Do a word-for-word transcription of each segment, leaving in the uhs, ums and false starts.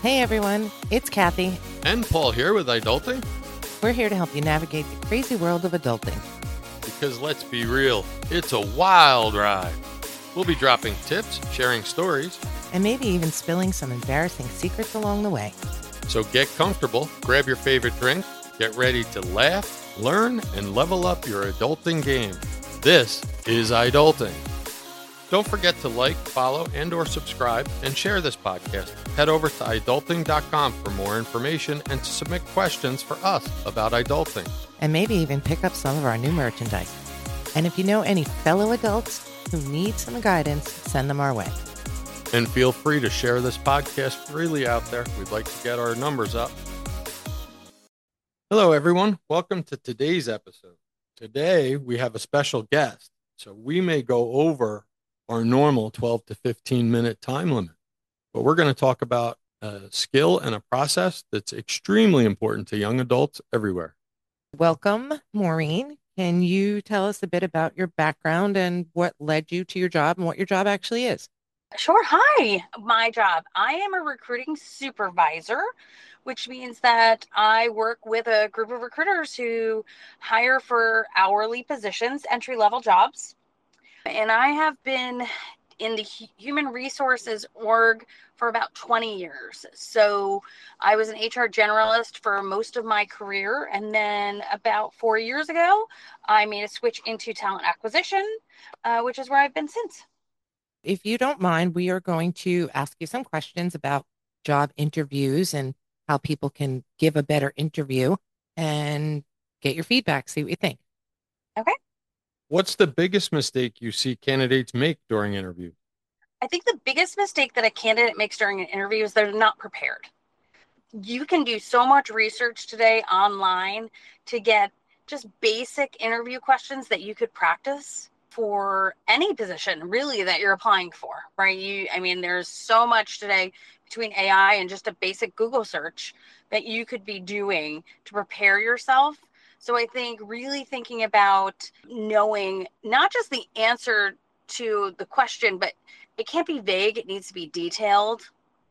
Hey everyone, it's Kathy. And Paul here with Adulting. We're here to help you navigate the crazy world of adulting. Because let's be real, it's a wild ride. We'll be dropping tips, sharing stories, and maybe even spilling some embarrassing secrets along the way. So get comfortable, grab your favorite drink, get ready to laugh, learn, and level up your adulting game. This is Adulting. Don't forget to like, follow, and or subscribe, and share this podcast. Head over to adulting dot com for more information and to submit questions for us about adulting. And maybe even pick up some of our new merchandise. And if you know any fellow adults who need some guidance, send them our way. And feel free to share this podcast freely out there. We'd like to get our numbers up. Hello, everyone. Welcome to today's episode. Today, we have a special guest, so we may go over our normal twelve to fifteen minute time limit. But we're going to talk about a skill and a process that's extremely important to young adults everywhere. Welcome, Maureen. Can you tell us a bit about your background and what led you to your job and what your job actually is? Sure. Hi. My job. I am a recruiting supervisor, which means that I work with a group of recruiters who hire for hourly positions, entry-level jobs. And I have been in the human resources org for about twenty years. So I was an H R generalist for most of my career. And then about four years ago, I made a switch into talent acquisition, uh, which is where I've been since. If you don't mind, we are going to ask you some questions about job interviews and how people can give a better interview and get your feedback, see what you think. Okay. What's the biggest mistake you see candidates make during interviews? I think the biggest mistake that a candidate makes during an interview is they're not prepared. You can do so much research today online to get just basic interview questions that you could practice for any position really that you're applying for, right? You, I mean, there's so much today between A I and just a basic Google search that you could be doing to prepare yourself. So I think really thinking about knowing not just the answer to the question, but it can't be vague. It needs to be detailed.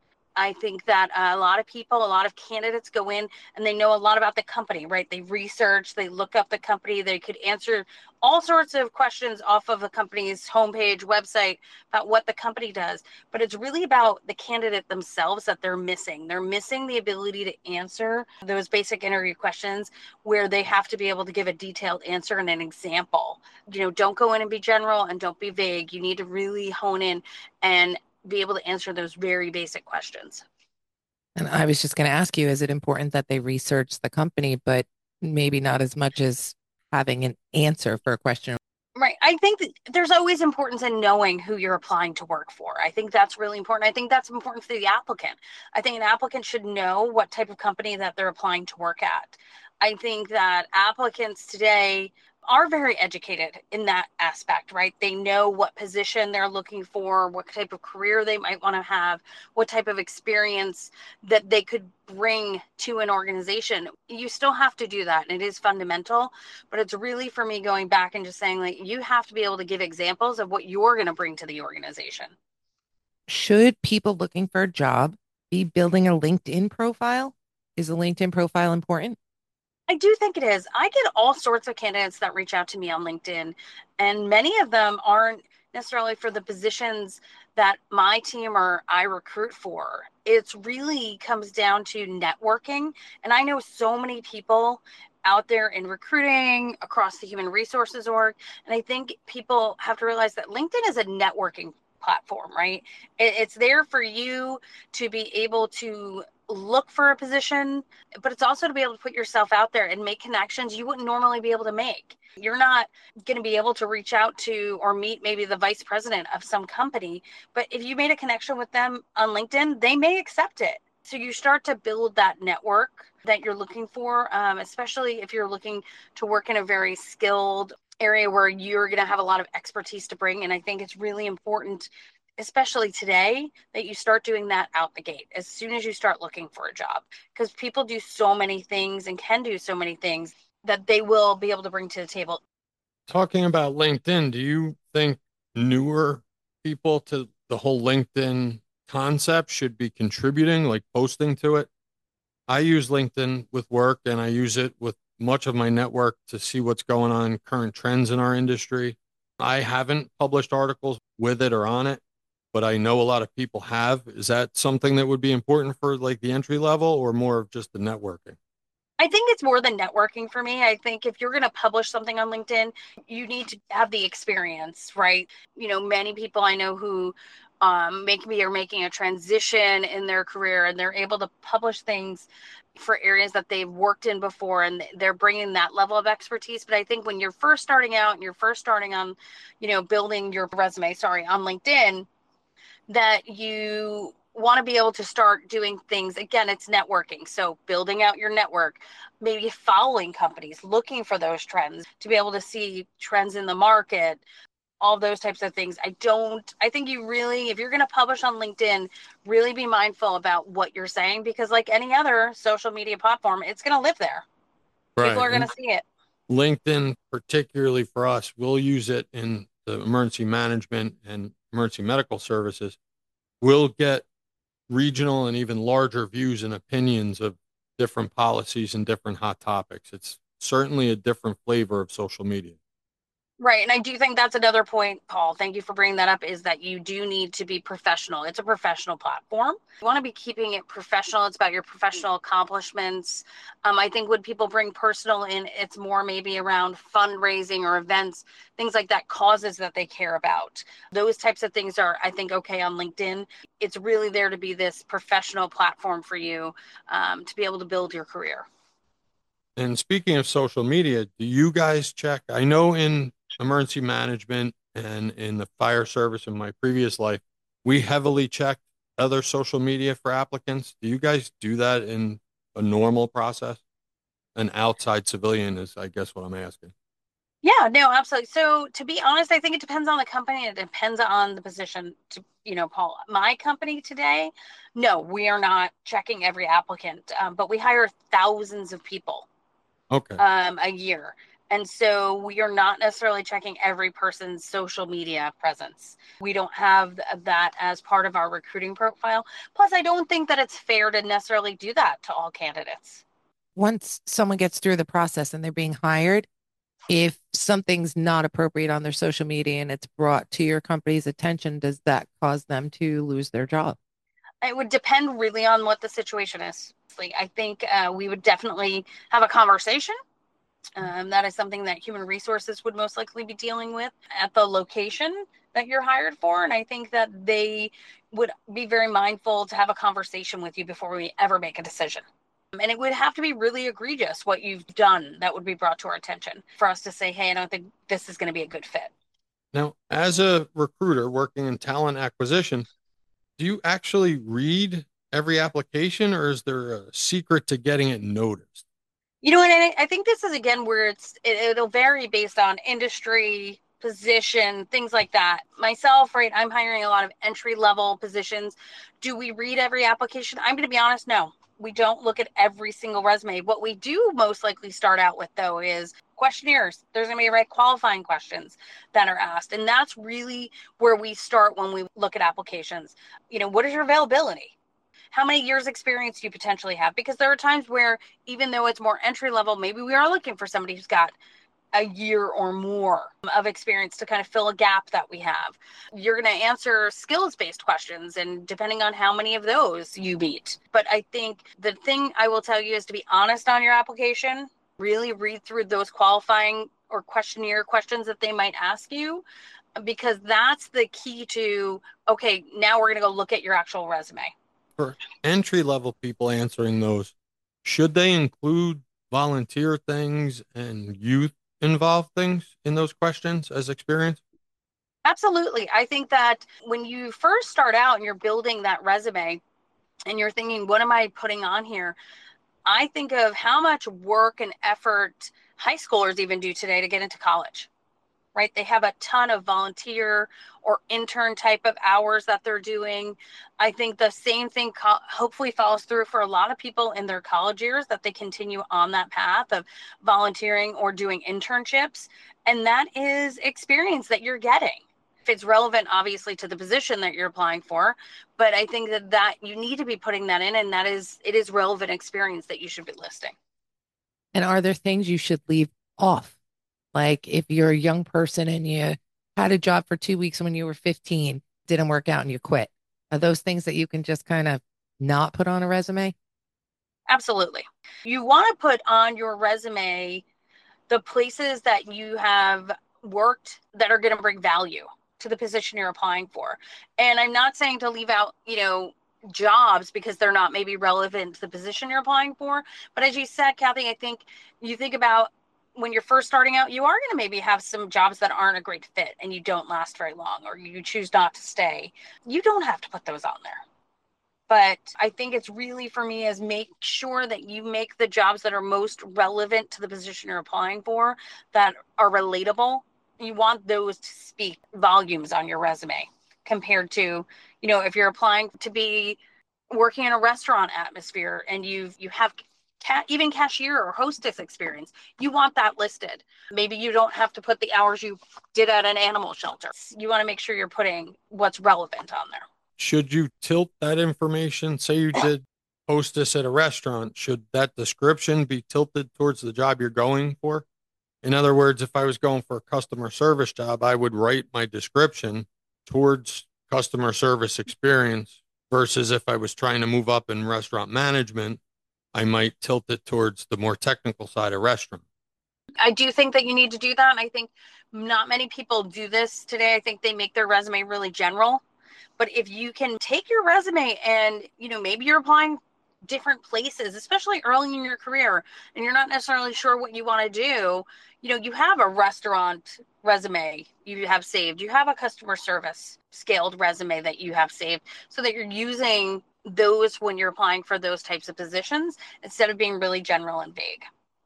I think that uh, a lot of people, a lot of candidates go in and they know a lot about the company, right? They research, they look up the company, they could answer all sorts of questions off of the company's homepage, website about what the company does. But it's really about the candidate themselves that they're missing. They're missing the ability to answer those basic interview questions where they have to be able to give a detailed answer and an example. You know, don't go in and be general and don't be vague. You need to really hone in and be able to answer those very basic questions. And I was just going to ask you, is it important that they research the company, but maybe not as much as having an answer for a question? Right. I think that there's always importance in knowing who you're applying to work for. I think that's really important. I think that's important for the applicant. I think an applicant should know what type of company that they're applying to work at. I think that applicants today are very educated in that aspect, right? They know what position they're looking for, what type of career they might want to have, what type of experience that they could bring to an organization. You still have to do that, and it is fundamental, but it's really for me going back and just saying, like, you have to be able to give examples of what you're going to bring to the organization. Should people looking for a job be building a LinkedIn profile? Is a LinkedIn profile important? I do think it is. I get all sorts of candidates that reach out to me on LinkedIn, and many of them aren't necessarily for the positions that my team or I recruit for. It's really comes down to networking. And I know so many people out there in recruiting across the human resources org. And I think people have to realize that LinkedIn is a networking platform, right? It's there for you to be able to look for a position, but it's also to be able to put yourself out there and make connections you wouldn't normally be able to make. You're not going to be able to reach out to or meet maybe the vice president of some company, but if you made a connection with them on LinkedIn, they may accept it. So you start to build that network that you're looking for, um, especially if you're looking to work in a very skilled area where you're going to have a lot of expertise to bring. And I think it's really important, especially today, that you start doing that out the gate as soon as you start looking for a job, because people do so many things and can do so many things that they will be able to bring to the table. Talking about LinkedIn, do you think newer people to the whole LinkedIn concept should be contributing, like posting to it. I use LinkedIn with work and I use it with much of my network to see what's going on, current trends in our industry. I haven't published articles with it or on it, but I know a lot of people have. Is that something that would be important for like the entry level or more of just the networking? I think it's more than networking for me. I think if you're going to publish something on LinkedIn, you need to have the experience, right? You know, many people I know who um, make me are making a transition in their career and they're able to publish things for areas that they've worked in before and they're bringing that level of expertise. But I think when you're first starting out and you're first starting on, you know, building your resume, sorry, on LinkedIn, that you want to be able to start doing things. Again, it's networking. So building out your network, maybe following companies, looking for those trends to be able to see trends in the market, all those types of things. I don't, I think you really, if you're going to publish on LinkedIn, really be mindful about what you're saying because, like any other social media platform, it's going to live there. People Right. are going And to see it. LinkedIn, particularly for us, we'll use it in the emergency management and emergency medical services. We'll get regional and even larger views and opinions of different policies and different hot topics. It's certainly a different flavor of social media. Right. And I do think that's another point, Paul. Thank you for bringing that up, is that you do need to be professional. It's a professional platform. You want to be keeping it professional. It's about your professional accomplishments. Um, I think when people bring personal in, it's more maybe around fundraising or events, things like that, causes that they care about. Those types of things are, I think, okay on LinkedIn. It's really there to be this professional platform for you um, to be able to build your career. And speaking of social media, do you guys check? I know in emergency management and in the fire service in my previous life, we heavily checked other social media for applicants. Do you guys do that in a normal process? An outside civilian is, I guess, what I'm asking. Yeah, no, absolutely. So to be honest, I think it depends on the company. It depends on the position to, you know, Paul. My company today, no, we are not checking every applicant, um, but we hire thousands of people Okay. um, a year. And so we are not necessarily checking every person's social media presence. We don't have that as part of our recruiting profile. Plus, I don't think that it's fair to necessarily do that to all candidates. Once someone gets through the process and they're being hired, if something's not appropriate on their social media and it's brought to your company's attention, does that cause them to lose their job? It would depend really on what the situation is. Like, I think uh, we would definitely have a conversation. Um, that is something that human resources would most likely be dealing with at the location that you're hired for. And I think that they would be very mindful to have a conversation with you before we ever make a decision. And it would have to be really egregious what you've done that would be brought to our attention for us to say, hey, I don't think this is going to be a good fit. Now, as a recruiter working in talent acquisition, do you actually read every application or is there a secret to getting it noticed? You know, and I, I think this is again where it's it, it'll vary based on industry, position, things like that. Myself, right, I'm hiring a lot of entry level positions. Do we read every application? I'm going to be honest, no. We don't look at every single resume. What we do most likely start out with, though, is questionnaires. There's going to be right qualifying questions that are asked. And that's really where we start when we look at applications. You know, what is your availability? How many years experience do you potentially have? Because there are times where even though it's more entry level, maybe we are looking for somebody who's got a year or more of experience to kind of fill a gap that we have. You're going to answer skills based questions, and depending on how many of those you meet. But I think the thing I will tell you is to be honest on your application, really read through those qualifying or questionnaire questions that they might ask you, because that's the key to, okay, now we're going to go look at your actual resume. For entry level people answering those, should they include volunteer things and youth involved things in those questions as experience? Absolutely. I think that when you first start out and you're building that resume and you're thinking, what am I putting on here? I think of how much work and effort high schoolers even do today to get into college, right? They have a ton of volunteer or intern type of hours that they're doing. I think the same thing co- hopefully follows through for a lot of people in their college years, that they continue on that path of volunteering or doing internships. And that is experience that you're getting. If it's relevant, obviously, to the position that you're applying for, but I think that that you need to be putting that in, and that is, it is relevant experience that you should be listing. And are there things you should leave off? Like if you're a young person and you had a job for two weeks when you were fifteen, didn't work out and you quit. Are those things that you can just kind of not put on a resume? Absolutely. You want to put on your resume the places that you have worked that are going to bring value to the position you're applying for. And I'm not saying to leave out, you know, jobs because they're not maybe relevant to the position you're applying for. But as you said, Kathy, I think you think about when you're first starting out, you are going to maybe have some jobs that aren't a great fit and you don't last very long, or you choose not to stay. You don't have to put those on there. But I think it's really, for me, is make sure that you make the jobs that are most relevant to the position you're applying for, that are relatable. You want those to speak volumes on your resume compared to, you know, if you're applying to be working in a restaurant atmosphere and you've, you have ca- even cashier or hostess experience, you want that listed. Maybe you don't have to put the hours you did at an animal shelter. You want to make sure you're putting what's relevant on there. Should you tilt that information? Say you did hostess at a restaurant. Should that description be tilted towards the job you're going for? In other words, if I was going for a customer service job, I would write my description towards customer service experience versus if I was trying to move up in restaurant management, I might tilt it towards the more technical side of restaurant. I do think that you need to do that. And I think not many people do this today. I think they make their resume really general. But if you can take your resume and, you know, maybe you're applying different places, especially early in your career, and you're not necessarily sure what you want to do, you know, you have a restaurant resume you have saved, you have a customer service scaled resume that you have saved, so that you're using those when you're applying for those types of positions instead of being really general and vague.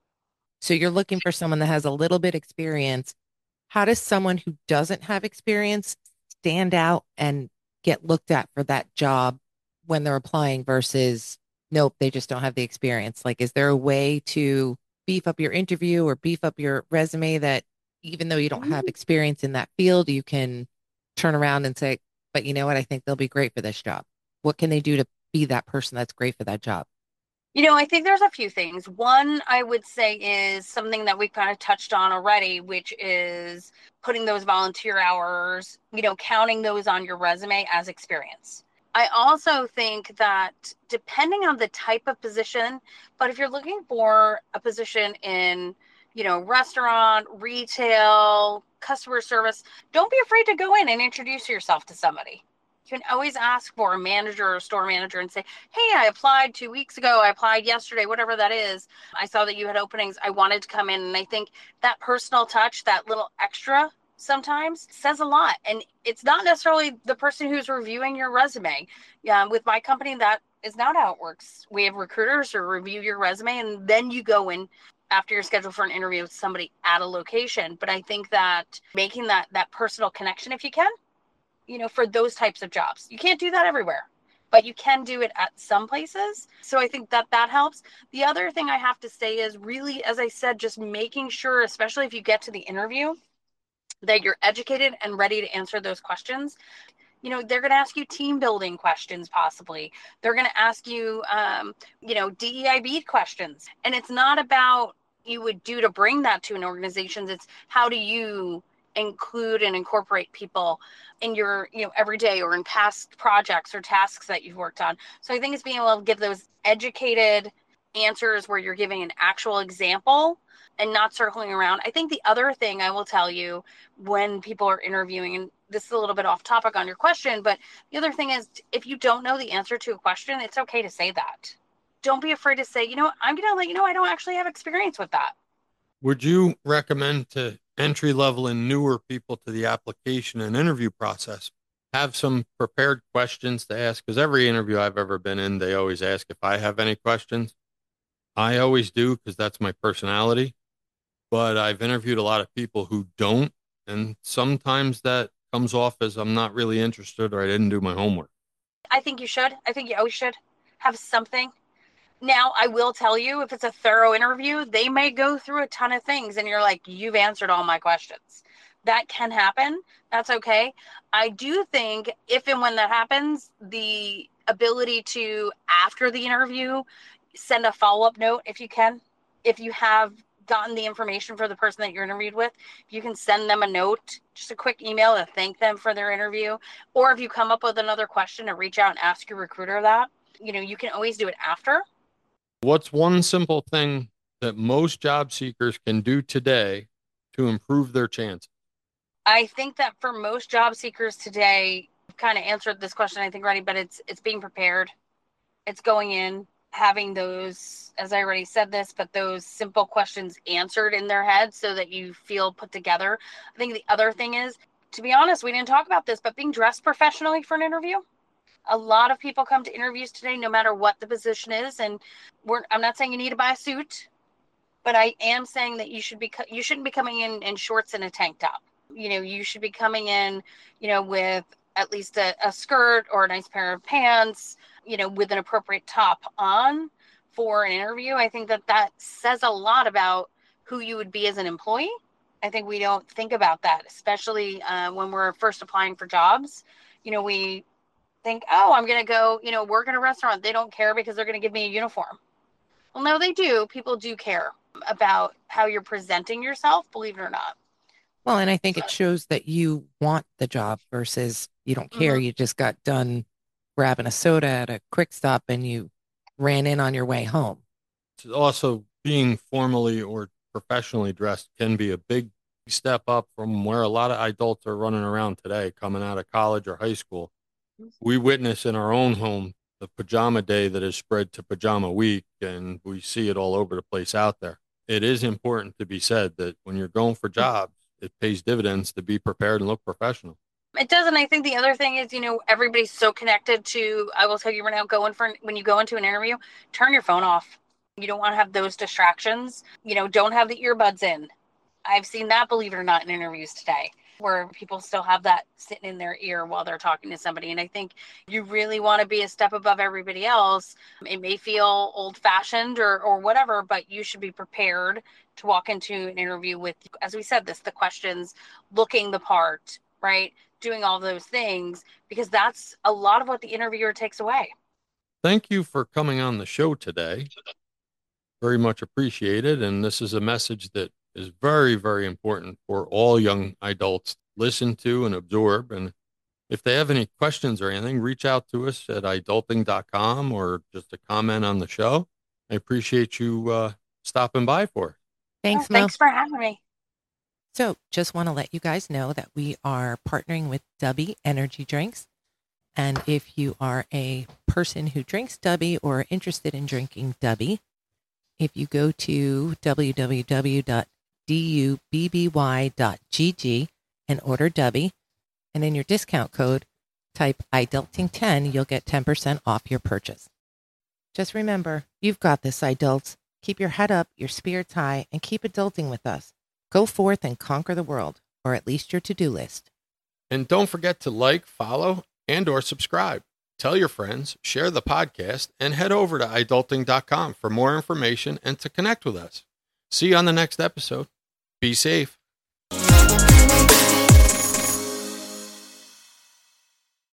So you're looking for someone that has a little bit experience. How does someone who doesn't have experience stand out and get looked at for that job when they're applying versus nope, they just don't have the experience? Like, is there a way to beef up your interview or beef up your resume that even though you don't have experience in that field, you can turn around and say, but you know what? I think they'll be great for this job. What can they do to be that person that's great for that job? You know, I think there's a few things. One, I would say, is something that we've kind of touched on already, which is putting those volunteer hours, you know, counting those on your resume as experience. I also think that depending on the type of position, but if you're looking for a position in, you know, restaurant, retail, customer service, don't be afraid to go in and introduce yourself to somebody. You can always ask for a manager or a store manager and say, hey, I applied two weeks ago. I applied yesterday, whatever that is. I saw that you had openings. I wanted to come in. And I think that personal touch, that little extra sometimes says a lot. And it's not necessarily the person who's reviewing your resume. Yeah, with my company, that is not how it works. We have recruiters who review your resume, and then you go in after you're scheduled for an interview with somebody at a location. But I think that making that that personal connection, if you can, you know, for those types of jobs. You can't do that everywhere, but you can do it at some places. So I think that that helps. The other thing I have to say is really, as I said, just making sure, especially if you get to the interview, that you're educated and ready to answer those questions. You know, they're going to ask you team building questions, possibly. They're going to ask you, um, you know, D E I B questions. And it's not about you would do to bring that to an organization. It's how do you include and incorporate people in your, you know, everyday or in past projects or tasks that you've worked on. So I think it's being able to give those educated answers where you're giving an actual example and not circling around. I think the other thing I will tell you when people are interviewing, and this is a little bit off topic on your question, but the other thing is if you don't know the answer to a question, it's okay to say that. Don't be afraid to say, you know, I'm going to let you know I don't actually have experience with that. Would you recommend to entry level and newer people to the application and interview process have some prepared questions to ask? Because every interview I've ever been in, they always ask if I have any questions. I always do because that's my personality. But I've interviewed a lot of people who don't. And sometimes that comes off as I'm not really interested or I didn't do my homework. I think you should. I think you always should have something. Now, I will tell you, if it's a thorough interview, they may go through a ton of things and you're like, you've answered all my questions. That can happen. That's okay. I do think if and when that happens, the ability to, after the interview, send a follow-up note if you can. If you have gotten the information for the person that you're interviewed with, you can send them a note, just a quick email to thank them for their interview. Or if you come up with another question, to reach out and ask your recruiter that. You know, you can always do it after. What's one simple thing that most job seekers can do today to improve their chances? I think that for most job seekers today, kind of answered this question, I think, already, but it's it's being prepared. It's going in, having those, as I already said this, but those simple questions answered in their head so that you feel put together. I think the other thing is, to be honest, we didn't talk about this, but being dressed professionally for an interview. A lot of people come to interviews today, no matter what the position is. And we're, I'm not saying you need to buy a suit, but I am saying that you should be, you shouldn't be coming in in shorts and a tank top. You know, you should be coming in, you know, with at least a, a skirt or a nice pair of pants, you know, with an appropriate top on for an interview. I think that that says a lot about who you would be as an employee. I think we don't think about that, especially uh, when we're first applying for jobs. You know, we think, oh, I'm going to go, you know, work in a restaurant. They don't care because they're going to give me a uniform. Well, no, they do. People do care about how you're presenting yourself, believe it or not. Well, and I think it shows that you want the job versus you don't care. Mm-hmm. You just got done grabbing a soda at a quick stop and you ran in on your way home. Also, being formally or professionally dressed can be a big step up from where a lot of adults are running around today, coming out of college or high school. We witness in our own home the pajama day that has spread to pajama week, and we see it all over the place out there. It is important to be said that when you're going for jobs, it pays dividends to be prepared and look professional. It does. And I think the other thing is, you know, everybody's so connected to, I will tell you right now, going for, when you go into an interview, turn your phone off. You don't want to have those distractions. You know, don't have the earbuds in. I've seen that, believe it or not, in interviews today, where people still have that sitting in their ear while they're talking to somebody. And I think you really want to be a step above everybody else. It may feel old fashioned or, or whatever, but you should be prepared to walk into an interview with, as we said, this, the questions, looking the part, right? Doing all those things, because that's a lot of what the interviewer takes away. Thank you for coming on the show today. Very much appreciated. And this is a message that is very, very important for all young adults to listen to and absorb. And if they have any questions or anything, reach out to us at adulting dot com or just a comment on the show. I appreciate you uh, stopping by for it. Thanks, oh, Mo. Thanks for having me. So just want to let you guys know that we are partnering with Dubby Energy Drinks. And if you are a person who drinks Dubby or interested in drinking Dubby, if you go to w w w dot dubby dot g g and order Dubby, and in your discount code, type adulting ten, you'll get ten percent off your purchase. Just remember, you've got this, adults. Keep your head up, your spirits high, and keep adulting with us. Go forth and conquer the world, or at least your to-do list. And don't forget to like, follow, and or subscribe. Tell your friends, share the podcast, and head over to adulting dot com for more information and to connect with us. See you on the next episode. Be safe.